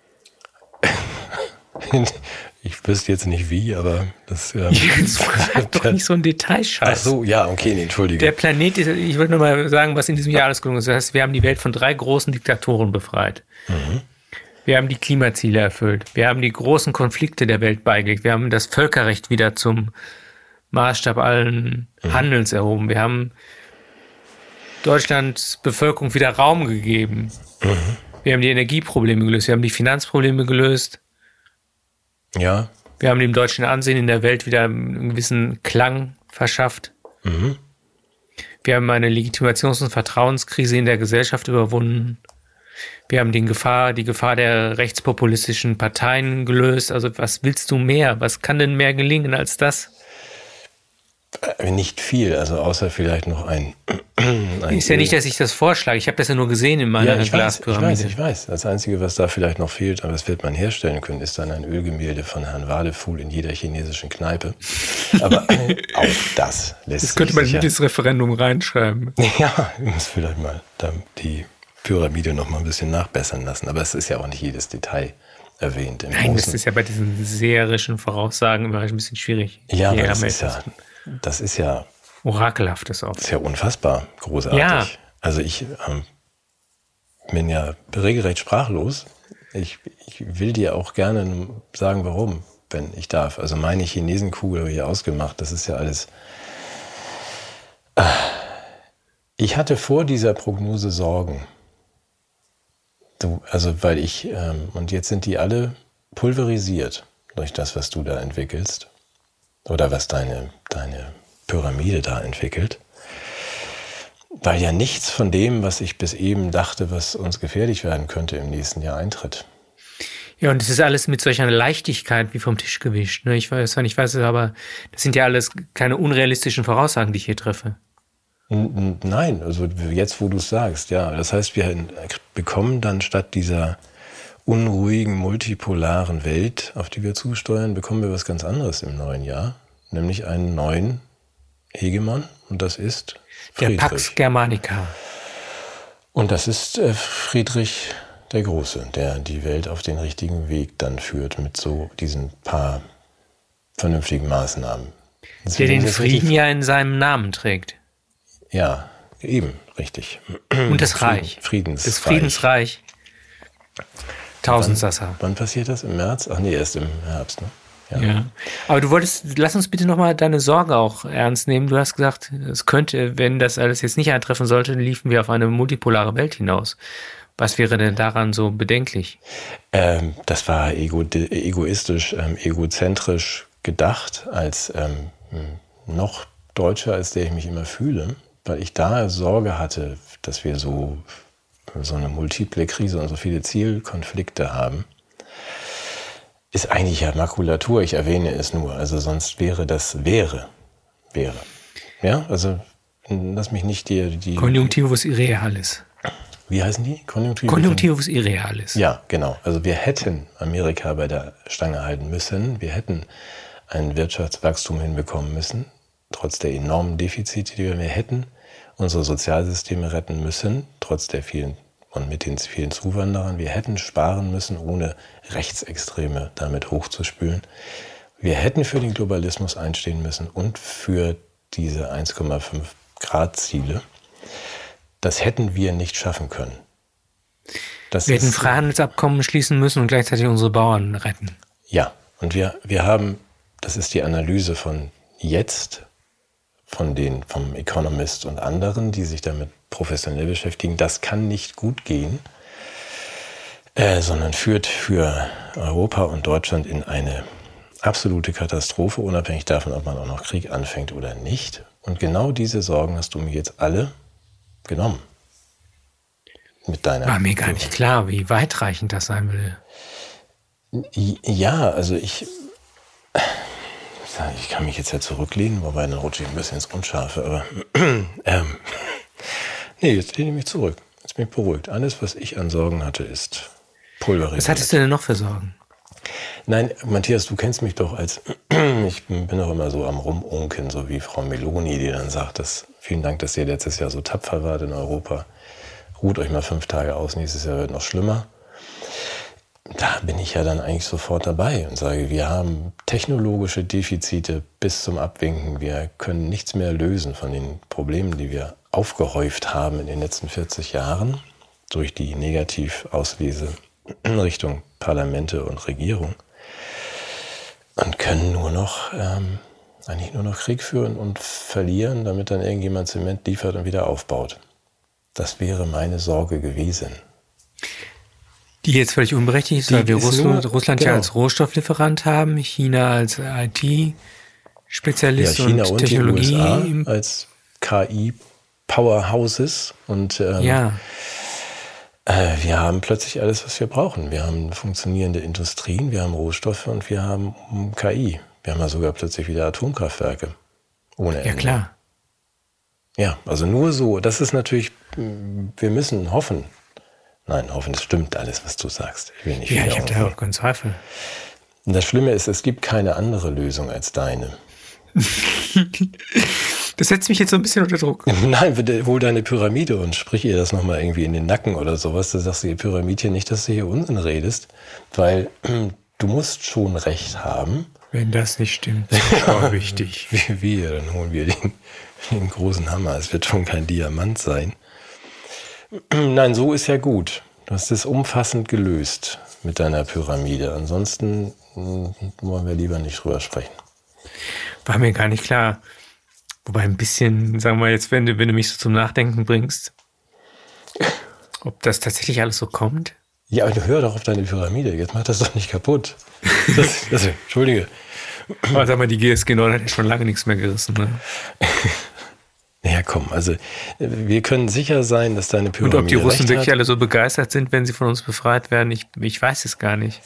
Ich wüsste jetzt nicht wie, aber das... Ähm, jetzt frag doch nicht so ein Detailscheiß. Ach so, ja, okay, nee, Entschuldige. Der Planet ist, ich wollte nur mal sagen, was in diesem Jahr alles gelungen ist. Das heißt, wir haben die Welt von drei großen Diktatoren befreit. Mhm. Wir haben die Klimaziele erfüllt. Wir haben die großen Konflikte der Welt beigelegt. Wir haben das Völkerrecht wieder zum Maßstab allen mhm. Handelns erhoben. Wir haben Deutschlands Bevölkerung wieder Raum gegeben. Mhm. Wir haben die Energieprobleme gelöst. Wir haben die Finanzprobleme gelöst. Ja. Wir haben dem deutschen Ansehen in der Welt wieder einen gewissen Klang verschafft. Mhm. Wir haben eine Legitimations- und Vertrauenskrise in der Gesellschaft überwunden. Wir haben den Gefahr, die Gefahr der rechtspopulistischen Parteien gelöst. Also was willst du mehr? Was kann denn mehr gelingen als das? Nicht viel, also außer vielleicht noch ein... ein ist ja nicht, dass ich das vorschlage. Ich habe das ja nur gesehen in meiner ja, ich Glaspyramide. Weiß, ich weiß, ich weiß. Das Einzige, was da vielleicht noch fehlt, aber das wird man herstellen können, ist dann ein Ölgemälde von Herrn Wadefuhl in jeder chinesischen Kneipe. Aber auch das lässt sich... Das könnte man in sicher, jedes Referendum reinschreiben. Ja, ich muss vielleicht mal die Pyramide noch mal ein bisschen nachbessern lassen. Aber es ist ja auch nicht jedes Detail erwähnt. Im Nein, Großen. Das ist ja bei diesen seherischen Voraussagen immer ein bisschen schwierig. Ja, aber das ist ja... Das ist ja... Orakelhaftes auch. Das ist ja unfassbar großartig. Ja. Also ich ähm, bin ja regelrecht sprachlos. Ich, ich will dir auch gerne sagen, warum, wenn ich darf. Also meine Chinesenkugel habe ich ausgemacht. Das ist ja alles... Ich hatte vor dieser Prognose Sorgen. Du, also weil ich... Ähm, und jetzt sind die alle pulverisiert durch das, was du da entwickelst. Oder was deine, deine Pyramide da entwickelt. Weil ja nichts von dem, was ich bis eben dachte, was uns gefährlich werden könnte, im nächsten Jahr eintritt. Ja, und es ist alles mit solch einer Leichtigkeit wie vom Tisch gewischt. Ich weiß zwar nicht, was es, aber das sind ja alles keine unrealistischen Voraussagen, die ich hier treffe. Nein, also jetzt, wo du es sagst, ja. Das heißt, wir bekommen dann statt dieser unruhigen, multipolaren Welt, auf die wir zusteuern, bekommen wir was ganz anderes im neuen Jahr, nämlich einen neuen Hegemon, und das ist Friedrich. Der Pax Germanica. Und das ist äh, Friedrich der Große, der die Welt auf den richtigen Weg dann führt mit so diesen paar vernünftigen Maßnahmen. Das der den Frieden ja in seinem Namen trägt. Ja, eben, richtig. Und das Reich. Friedensreich. Das Friedensreich. Tausendsassa. Wann passiert das? Im März? Ach nee, erst im Herbst, ne? Ja. ja. Aber du wolltest, lass uns bitte nochmal deine Sorge auch ernst nehmen. Du hast gesagt, es könnte, wenn das alles jetzt nicht eintreffen sollte, liefen wir auf eine multipolare Welt hinaus. Was wäre denn daran so bedenklich? Ähm, das war ego, egoistisch, ähm, egozentrisch gedacht, als ähm, noch Deutscher, als der ich mich immer fühle, weil ich da Sorge hatte, dass wir so, so eine multiple Krise und so viele Zielkonflikte haben. Ist eigentlich ja Makulatur, ich erwähne es nur, also sonst wäre das wäre, wäre. Ja, also lass mich nicht die... die Konjunktivus irrealis. Wie heißen die? Konjunktivus, Konjunktivus irrealis. Ja, genau. Also wir hätten Amerika bei der Stange halten müssen. Wir hätten ein Wirtschaftswachstum hinbekommen müssen, trotz der enormen Defizite, die wir mehr hätten. Unsere Sozialsysteme retten müssen, trotz der vielen und mit den vielen Zuwanderern. Wir hätten sparen müssen, ohne Rechtsextreme damit hochzuspülen. Wir hätten für den Globalismus einstehen müssen und für diese eins Komma fünf Grad Ziele. Das hätten wir nicht schaffen können. Das wir hätten ist, Freihandelsabkommen schließen müssen und gleichzeitig unsere Bauern retten. Ja, und wir, wir haben, das ist die Analyse von jetzt, von den, vom Economist und anderen, die sich damit professionell beschäftigen. Das kann nicht gut gehen, äh, sondern führt für Europa und Deutschland in eine absolute Katastrophe, unabhängig davon, ob man auch noch Krieg anfängt oder nicht. Und genau diese Sorgen hast du mir jetzt alle genommen. Mit deiner War mir gar nicht klar, wie weitreichend das sein will. Ja, also ich, ich kann mich jetzt ja zurücklehnen, wobei dann rutsche ich ein bisschen ins Unscharfe, aber ähm, nee, jetzt lehne ich mich zurück. Jetzt bin ich beruhigt. Alles, was ich an Sorgen hatte, ist pulverisiert. Was hattest du denn noch für Sorgen? Nein, Matthias, du kennst mich doch als, ich bin doch immer so am Rumunken, so wie Frau Meloni, die dann sagt, dass, vielen Dank, dass ihr letztes Jahr so tapfer wart in Europa. Ruht euch mal fünf Tage aus, nächstes Jahr wird noch schlimmer. Da bin ich ja dann eigentlich sofort dabei und sage, wir haben technologische Defizite bis zum Abwinken. Wir können nichts mehr lösen von den Problemen, die wir aufgehäuft haben in den letzten vierzig Jahren durch die Negativauslese in Richtung Parlamente und Regierung. Und können nur noch, ähm, eigentlich nur noch Krieg führen und verlieren, damit dann irgendjemand Zement liefert und wieder aufbaut. Das wäre meine Sorge gewesen. Die jetzt völlig unberechtigt ist, weil wir Russland, nur, Russland genau. ja als Rohstofflieferant haben, China als I T-Spezialist ja, China und, und Technologie. Die U S A als K I-Powerhouses. Und ähm, ja. äh, wir haben plötzlich alles, was wir brauchen. Wir haben funktionierende Industrien, wir haben Rohstoffe und wir haben K I. Wir haben ja sogar plötzlich wieder Atomkraftwerke. Ohne Ende. Ja, klar. Ja, also nur so. Das ist natürlich, wir müssen hoffen. Nein, hoffen, es stimmt alles, was du sagst. Ich will nicht ja, ich habe da auch keinen Zweifel. Und das Schlimme ist, es gibt keine andere Lösung als deine. Das setzt mich jetzt so ein bisschen unter Druck. Nein, hol deine Pyramide und sprich ihr das nochmal irgendwie in den Nacken oder sowas. Da sagst du ihr Pyramidchen nicht, dass du hier Unsinn redest, weil du musst schon recht haben. Wenn das nicht stimmt, ist auch wichtig. Wie wir, dann holen wir den, den großen Hammer. Es wird schon kein Diamant sein. Nein, so ist ja gut. Du hast es umfassend gelöst mit deiner Pyramide. Ansonsten mh, wollen wir lieber nicht drüber sprechen. War mir gar nicht klar. Wobei ein bisschen, sagen wir jetzt, wenn du, wenn du mich so zum Nachdenken bringst, ob das tatsächlich alles so kommt. Ja, aber du hör doch auf deine Pyramide. Jetzt mach das doch nicht kaputt. Das, das, Entschuldige. Aber sag mal, die G S G neun hat ja schon lange nichts mehr gerissen, ne? Ja, komm, also wir können sicher sein, dass deine Pyramide Und ob die Russen wirklich hat. alle so begeistert sind, wenn sie von uns befreit werden, ich, ich weiß es gar nicht.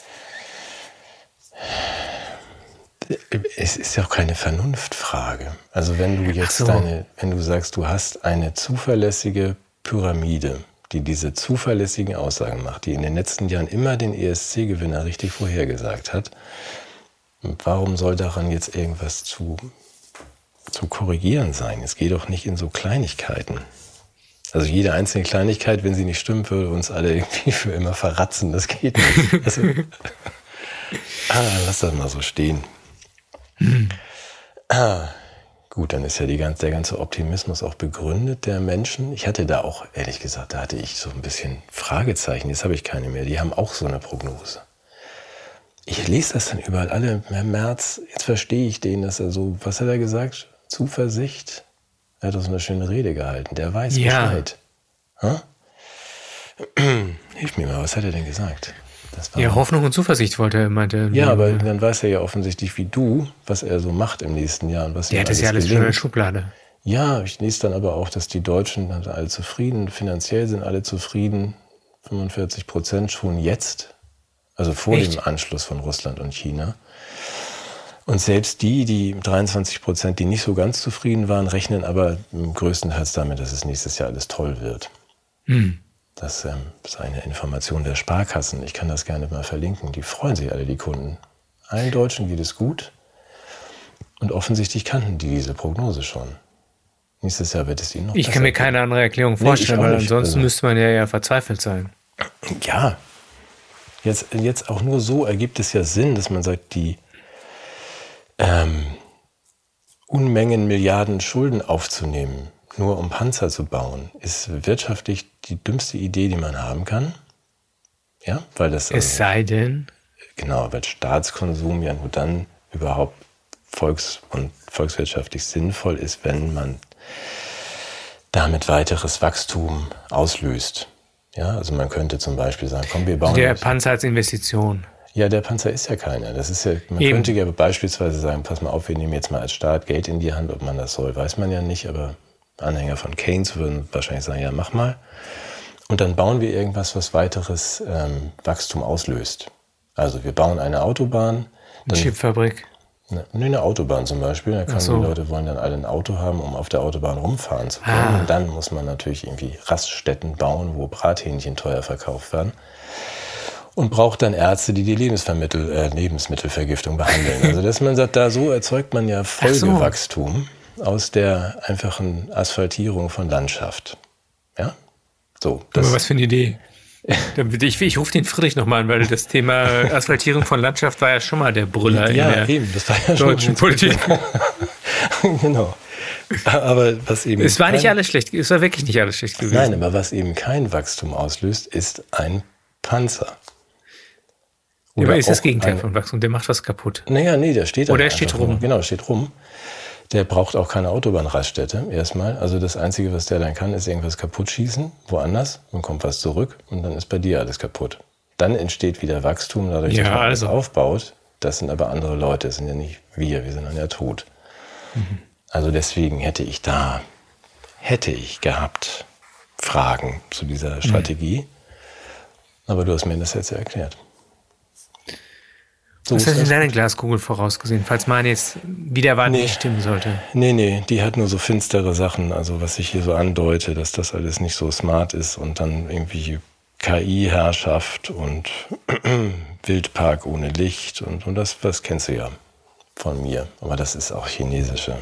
Es ist ja auch keine Vernunftfrage. Also wenn du jetzt so. deine, wenn du sagst, du hast eine zuverlässige Pyramide, die diese zuverlässigen Aussagen macht, die in den letzten Jahren immer den E S C-Gewinner richtig vorhergesagt hat, warum soll daran jetzt irgendwas zu, zu korrigieren sein? Es geht doch nicht in so Kleinigkeiten. Also jede einzelne Kleinigkeit, wenn sie nicht stimmt, würde uns alle irgendwie für immer verratzen. Das geht nicht. Also, ah, lass das mal so stehen. Hm. Ah, gut, dann ist ja die ganze, der ganze Optimismus auch begründet der Menschen. Ich hatte da auch, ehrlich gesagt, da hatte ich so ein bisschen Fragezeichen. Jetzt habe ich keine mehr. Die haben auch so eine Prognose. Ich lese das dann überall. Alle im März, jetzt verstehe ich den, dass er so, was hat er gesagt? Zuversicht? Er hat doch so eine schöne Rede gehalten. Der weiß ja. Bescheid. Hm? Hilf mir mal, was hat er denn gesagt? Das war ja, Hoffnung und Zuversicht wollte er, meinte. Ja, aber dann weiß er ja offensichtlich wie du, was er so macht im nächsten Jahr. Und was der hat das ja alles schon in der Schublade. Ja, ich lese dann aber auch, dass die Deutschen sind alle zufrieden, finanziell sind alle zufrieden, fünfundvierzig Prozent schon jetzt, also vor Echt? dem Anschluss von Russland und China. Und selbst die, die dreiundzwanzig Prozent, die nicht so ganz zufrieden waren, rechnen aber größtenteils damit, dass es nächstes Jahr alles toll wird. Hm. Das ähm, ist eine Information der Sparkassen. Ich kann das gerne mal verlinken. Die freuen sich alle, die Kunden. Allen Deutschen geht es gut. Und offensichtlich kannten die diese Prognose schon. Nächstes Jahr wird es ihnen noch Ich kann mir gehen. keine andere Erklärung vorstellen, nee, weil ansonsten also, müsste man ja eher verzweifelt sein. Ja. Jetzt, jetzt auch nur so ergibt es ja Sinn, dass man sagt, die ähm, Unmengen Milliarden Schulden aufzunehmen, nur um Panzer zu bauen, ist wirtschaftlich die dümmste Idee, die man haben kann. Ja, weil das. Es also, sei denn. Genau, weil Staatskonsum ja nur dann überhaupt volks- und volkswirtschaftlich sinnvoll ist, wenn man damit weiteres Wachstum auslöst. Ja, also man könnte zum Beispiel sagen, komm, wir bauen. Also der Panzer als Investition. Ja, der Panzer ist ja keiner. Das ist ja, man Eben. könnte ja beispielsweise sagen, pass mal auf, wir nehmen jetzt mal als Staat Geld in die Hand, ob man das soll, weiß man ja nicht, aber Anhänger von Keynes würden wahrscheinlich sagen, ja, mach mal. Und dann bauen wir irgendwas, was weiteres ähm, Wachstum auslöst. Also wir bauen eine Autobahn. Eine Chipfabrik. Ne, eine Autobahn zum Beispiel. Da kann so. Die Leute wollen dann alle ein Auto haben, um auf der Autobahn rumfahren zu können. Ah. Und dann muss man natürlich irgendwie Raststätten bauen, wo Brathähnchen teuer verkauft werden. Und braucht dann Ärzte, die die Lebensvermittel, äh, Lebensmittelvergiftung behandeln. Also dass man sagt, da so erzeugt man ja Folgewachstum so. aus der einfachen Asphaltierung von Landschaft. Ja? So. Das Aber was für eine Idee. Ich, ich rufe den Friedrich nochmal an, weil das Thema Asphaltierung von Landschaft war ja schon mal der Brüller ja, in der eben, das war ja deutschen schon Politik. Genau. Aber was eben es war kein, nicht alles schlecht, es war wirklich nicht alles schlecht gewesen. Nein, aber was eben kein Wachstum auslöst, ist ein Panzer. Ja, aber ist das Gegenteil ein, von Wachstum, der macht was kaputt. Naja, nee, der steht da. Oder er steht rum. Nur. Genau, steht rum. Der braucht auch keine Autobahnraststätte erstmal. Also das Einzige, was der dann kann, ist irgendwas kaputt schießen, woanders. Dann kommt was zurück und dann ist bei dir alles kaputt. Dann entsteht wieder Wachstum, dadurch, ja, dass man also. alles aufbaut. Das sind aber andere Leute, das sind ja nicht wir, wir sind dann ja tot. Mhm. Also deswegen hätte ich da, hätte ich gehabt Fragen zu dieser Strategie. Mhm. Aber du hast mir das jetzt ja erklärt. So Was hast du in deiner Glaskugel vorausgesehen, falls man jetzt wieder erwarten nee. nicht stimmen sollte? Nee, nee, die hat nur so finstere Sachen, also was ich hier so andeute, dass das alles nicht so smart ist und dann irgendwie K I-Herrschaft und Wildpark ohne Licht und, und das, das kennst du ja von mir, aber das ist auch chinesische.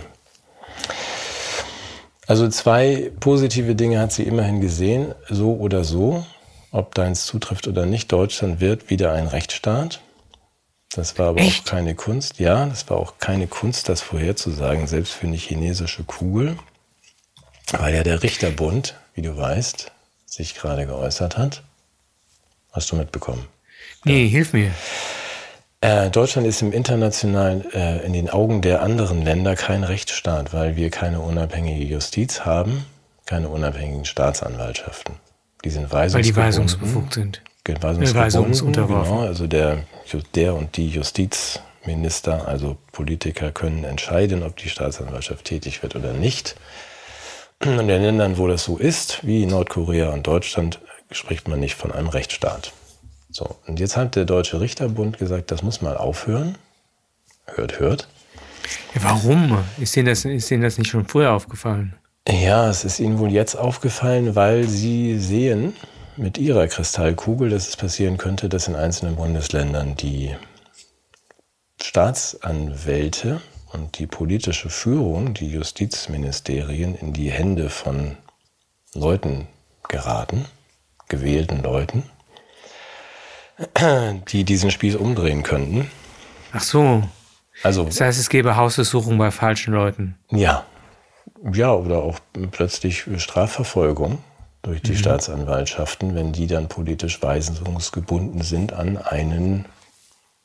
Also zwei positive Dinge hat sie immerhin gesehen, so oder so, ob deins zutrifft oder nicht, Deutschland wird wieder ein Rechtsstaat. Das war aber Echt? auch keine Kunst. Ja, das war auch keine Kunst, das vorherzusagen, selbst für eine chinesische Kugel, weil ja der Richterbund, wie du weißt, sich gerade geäußert hat. Hast du mitbekommen? Nee, ja. Hilf mir. Äh, Deutschland ist im internationalen, äh, in den Augen der anderen Länder kein Rechtsstaat, weil wir keine unabhängige Justiz haben, keine unabhängigen Staatsanwaltschaften. Die sind weisungsgebunden. Weil die weisungsbefugt sind. Weisungsgebunden, genau, also der, der und die Justizminister, also Politiker, können entscheiden, ob die Staatsanwaltschaft tätig wird oder nicht. Und in den Ländern, wo das so ist, wie Nordkorea und Deutschland, spricht man nicht von einem Rechtsstaat. So, und jetzt hat der Deutsche Richterbund gesagt, das muss mal aufhören. Hört, hört. Ja, warum? Ist Ihnen das, ist Ihnen das nicht schon früher aufgefallen? Ja, es ist Ihnen wohl jetzt aufgefallen, weil Sie sehen mit Ihrer Kristallkugel, dass es passieren könnte, dass in einzelnen Bundesländern die Staatsanwälte und die politische Führung, die Justizministerien, in die Hände von Leuten geraten, gewählten Leuten, die diesen Spieß umdrehen könnten. Ach so. Also, das heißt, es gäbe Hausdurchsuchung bei falschen Leuten. Ja. Ja, oder auch plötzlich Strafverfolgung durch die mhm. Staatsanwaltschaften, wenn die dann politisch weisungsgebunden sind an einen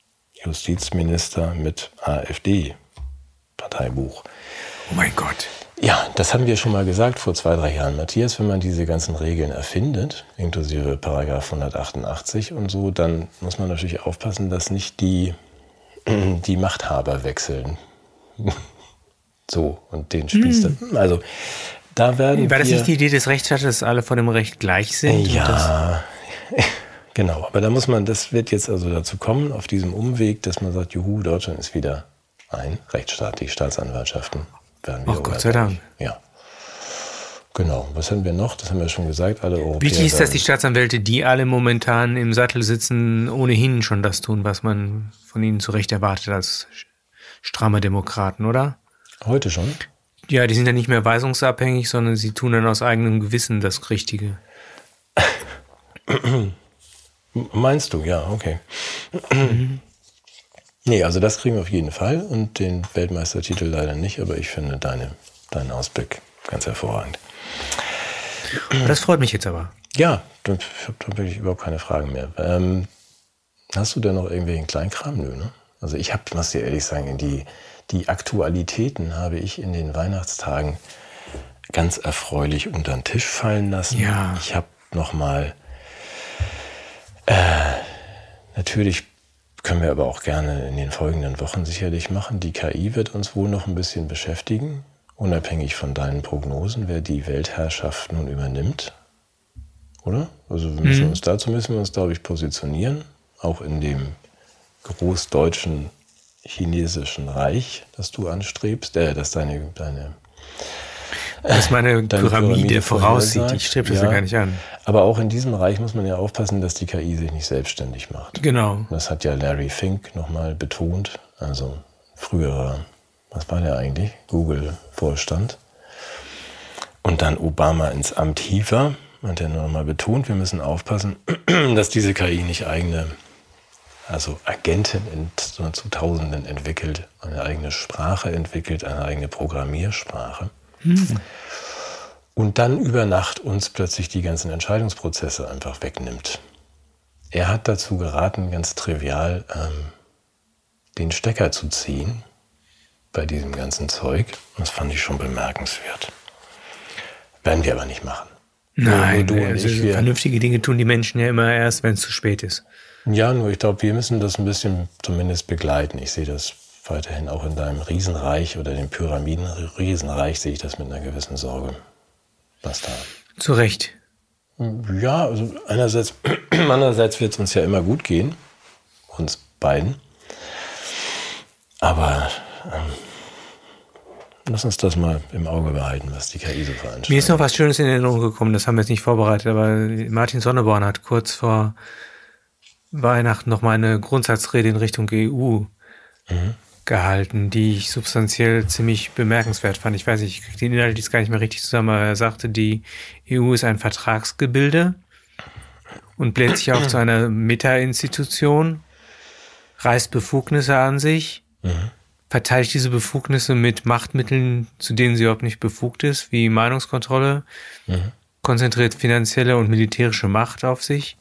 Justizminister mit AfD-Parteibuch. Oh mein Gott. Ja, das haben wir schon mal gesagt vor zwei, drei Jahren, Matthias. Wenn man diese ganzen Regeln erfindet, inklusive Paragraph hundertachtundachtzig und so, dann muss man natürlich aufpassen, dass nicht die, die Machthaber wechseln. So, und den Spieß hm. dann. Also, da werden War das wir, nicht die Idee des Rechtsstaates, dass alle vor dem Recht gleich sind? Ja, genau. Aber da muss man, das wird jetzt also dazu kommen, auf diesem Umweg, dass man sagt, juhu, Deutschland ist wieder ein Rechtsstaat, die Staatsanwaltschaften werden wir. Ach, Gott sei Dank. Ja. Genau. Was haben wir noch? Das haben wir schon gesagt. Alle Europäer. Wichtig ist, dass die Staatsanwälte, die alle momentan im Sattel sitzen, ohnehin schon das tun, was man von ihnen zu Recht erwartet als stramme Demokraten, oder? Heute schon? Ja, die sind ja nicht mehr weisungsabhängig, sondern sie tun dann aus eigenem Gewissen das Richtige. Meinst du? Ja, okay. Mhm. Nee, also das kriegen wir auf jeden Fall und den Weltmeistertitel leider nicht, aber ich finde deine, deinen Ausblick ganz hervorragend. Das freut mich jetzt aber. Ja, ich habe da wirklich überhaupt keine Fragen mehr. Ähm, hast du denn noch irgendwelchen Kleinkram? Nö, ne? Also ich habe, muss dir ehrlich sagen, die, die Aktualitäten habe ich in den Weihnachtstagen ganz erfreulich unter den Tisch fallen lassen. Ja. Ich habe nochmal, äh, natürlich können wir aber auch gerne in den folgenden Wochen sicherlich machen. Die K I wird uns wohl noch ein bisschen beschäftigen, unabhängig von deinen Prognosen, wer die Weltherrschaft nun übernimmt. Oder? Also wir müssen mhm. uns dazu müssen wir uns, glaube ich, positionieren, auch in dem großdeutschen chinesischen Reich, das du anstrebst, äh, das deine, deine dass meine Pyramide, Pyramide voraussieht. Ich strebe das ja. ja gar nicht an. Aber auch in diesem Reich muss man ja aufpassen, dass die K I sich nicht selbstständig macht. Genau. Das hat ja Larry Fink nochmal betont, also früherer, was war der eigentlich? Google-Vorstand. Und dann Obama ins Amt hief er, hat er nochmal betont, wir müssen aufpassen, dass diese K I nicht eigene, also Agenten in zu Tausenden entwickelt, eine eigene Sprache entwickelt, eine eigene Programmiersprache. Hm. Und dann über Nacht uns plötzlich die ganzen Entscheidungsprozesse einfach wegnimmt. Er hat dazu geraten, ganz trivial ähm, den Stecker zu ziehen bei diesem ganzen Zeug. Das fand ich schon bemerkenswert. Werden wir aber nicht machen. Nein, nur, nur du also und ich, wir, vernünftige Dinge tun die Menschen ja immer erst, wenn es zu spät ist. Ja, nur ich glaube, wir müssen das ein bisschen zumindest begleiten. Ich sehe das weiterhin auch in deinem Riesenreich oder dem Pyramiden-Riesenreich sehe ich das mit einer gewissen Sorge. Was da? Zu Recht. Ja, also einerseits, andererseits wird es uns ja immer gut gehen, uns beiden. Aber ähm, lass uns das mal im Auge behalten, was die K I so veranstaltet. Mir ist noch was Schönes in Erinnerung gekommen, das haben wir jetzt nicht vorbereitet, aber Martin Sonneborn hat kurz vor Weihnachten noch mal eine Grundsatzrede in Richtung E U mhm. gehalten, die ich substanziell ziemlich bemerkenswert fand. Ich weiß nicht, ich kriege den Inhalt jetzt gar nicht mehr richtig zusammen, aber er sagte, die E U ist ein Vertragsgebilde und bläht sich auf zu einer Meta-Institution, reißt Befugnisse an sich, mhm. verteilt diese Befugnisse mit Machtmitteln, zu denen sie überhaupt nicht befugt ist, wie Meinungskontrolle, mhm. konzentriert finanzielle und militärische Macht auf sich.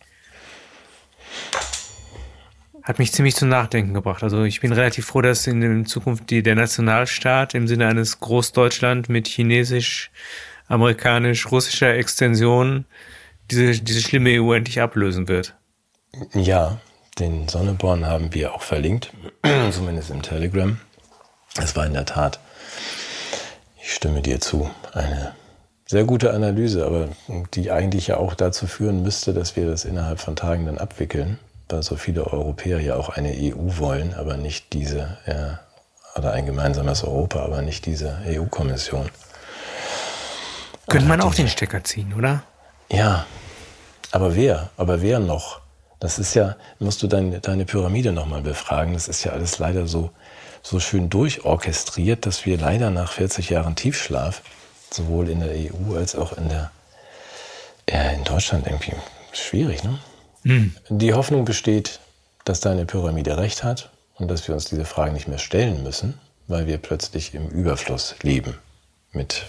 Hat mich ziemlich zum Nachdenken gebracht. Also ich bin relativ froh, dass in Zukunft die, der Nationalstaat im Sinne eines Großdeutschland mit chinesisch, amerikanisch, russischer Extension diese, diese schlimme E U endlich ablösen wird. Ja, den Sonneborn haben wir auch verlinkt, zumindest im Telegram. Es war in der Tat, ich stimme dir zu, eine sehr gute Analyse, aber die eigentlich ja auch dazu führen müsste, dass wir das innerhalb von Tagen dann abwickeln, weil so viele Europäer ja auch eine E U wollen, aber nicht diese, äh, oder ein gemeinsames Europa, aber nicht diese E U-Kommission. Könnte man auch den Stecker ziehen, oder? Ja, aber wer? Aber wer noch? Das ist ja, musst du deine, deine Pyramide nochmal befragen, das ist ja alles leider so, so schön durchorchestriert, dass wir leider nach vierzig Jahren Tiefschlaf, sowohl in der E U als auch in der, äh, in Deutschland irgendwie schwierig, ne? Hm. Die Hoffnung besteht, dass deine Pyramide recht hat und dass wir uns diese Fragen nicht mehr stellen müssen, weil wir plötzlich im Überfluss leben. Mit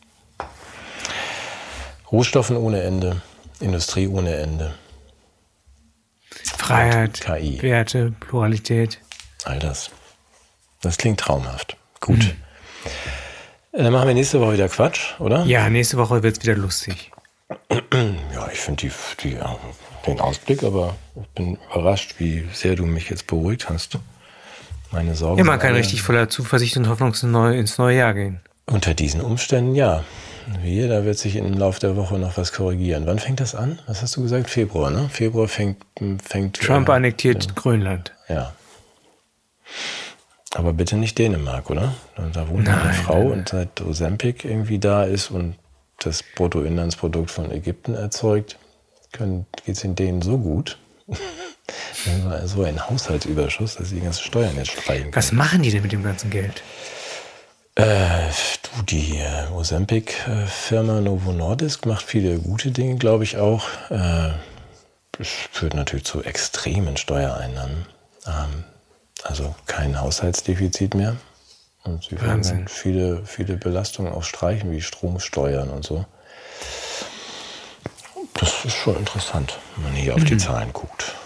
Rohstoffen ohne Ende, Industrie ohne Ende. Freiheit, K I. Werte, Pluralität. All das. Das klingt traumhaft. Gut. Hm. Dann machen wir nächste Woche wieder Quatsch, oder? Ja, nächste Woche wird es wieder lustig. Ja, ich finde die, die, den Ausblick, aber ich bin überrascht, wie sehr du mich jetzt beruhigt hast. Meine Sorgen. Ja, man kann richtig voller Zuversicht und Hoffnung ins neue, ins neue Jahr gehen. Unter diesen Umständen, ja. Wie, da wird sich im Laufe der Woche noch was korrigieren. Wann fängt das an? Was hast du gesagt? Februar, ne? Februar fängt... fängt Trump äh, annektiert ja. Grönland. Ja. Aber bitte nicht Dänemark, oder? Da wohnt Nein, eine Frau nein, nein. und seit Ozempic irgendwie da ist und das Bruttoinlandsprodukt von Ägypten erzeugt, geht es in denen so gut. So ein Haushaltsüberschuss, dass sie die ganzen Steuern jetzt streichen können. Was machen die denn mit dem ganzen Geld? Äh, du, die äh, Ozempic-Firma Novo Nordisk macht viele gute Dinge, glaube ich auch. Äh, das führt natürlich zu extremen Steuereinnahmen. Ähm, also kein Haushaltsdefizit mehr. Und sie werden viele, viele Belastungen auch streichen, wie Stromsteuern und so. Das ist schon interessant, wenn man hier auf die Zahlen guckt.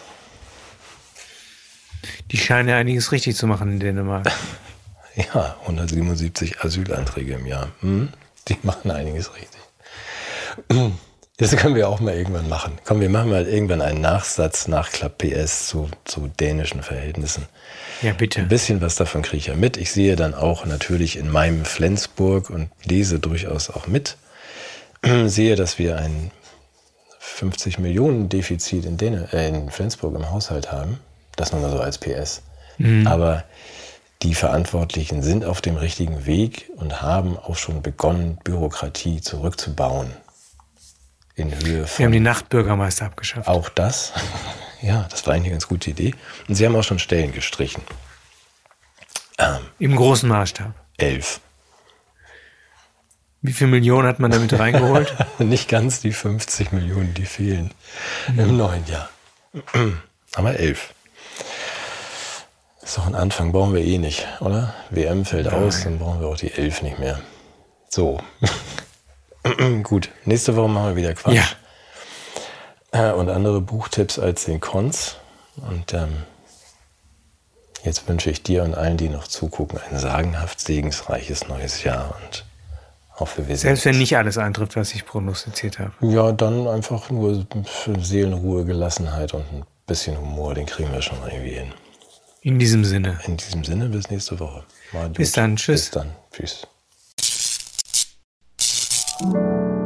Die scheinen ja einiges richtig zu machen in Dänemark. Ja, hundertsiebenundsiebzig Asylanträge im Jahr. Hm? Die machen einiges richtig. Das können wir auch mal irgendwann machen. Komm, wir machen mal irgendwann einen Nachsatz, Nachklapp P S zu, zu dänischen Verhältnissen. Ja, bitte. Ein bisschen was davon kriege ich ja mit. Ich sehe dann auch natürlich in meinem Flensburg und lese durchaus auch mit, sehe, dass wir ein fünfzig Millionen Defizit in, Däne, äh, in Flensburg im Haushalt haben. Das nur mal so als P S. Mhm. Aber die Verantwortlichen sind auf dem richtigen Weg und haben auch schon begonnen, Bürokratie zurückzubauen. In Höhe von... Wir haben die Nachtbürgermeister abgeschafft. Auch das. Ja, das war eigentlich eine ganz gute Idee. Und sie haben auch schon Stellen gestrichen. Ähm, Im großen Maßstab. Elf. Wie viele Millionen hat man damit reingeholt? Nicht ganz die fünfzig Millionen, die fehlen mhm. im neuen Jahr. Aber elf. Ist doch ein Anfang, brauchen wir eh nicht, oder? W M fällt ja, aus, dann brauchen wir auch die elf nicht mehr. So. Gut, nächste Woche machen wir wieder Quatsch. Ja. Äh, und andere Buchtipps als den Cons. Und ähm, jetzt wünsche ich dir und allen, die noch zugucken, ein sagenhaft segensreiches neues Jahr und hoffe, wir sehen Selbst wenn nicht alles eintrifft, was ich prognostiziert habe. Ja, dann einfach nur Seelenruhe, Gelassenheit und ein bisschen Humor, den kriegen wir schon irgendwie hin. In diesem Sinne. In diesem Sinne, bis nächste Woche. Bis dann, tschüss. Bis dann, tschüss.